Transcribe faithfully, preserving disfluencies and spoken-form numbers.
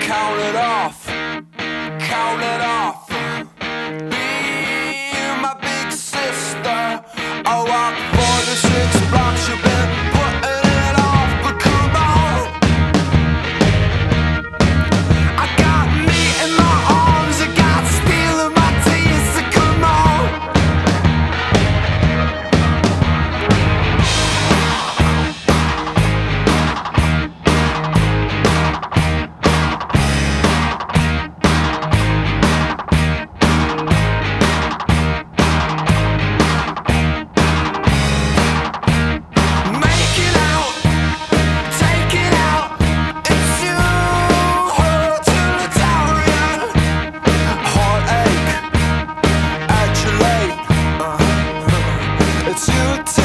Count it off, count it off. Be my big sister. I walk four to six blocks. You've been putting it off, but come on. I got meat in my arms, I got steel in my teeth, so come on. It's you.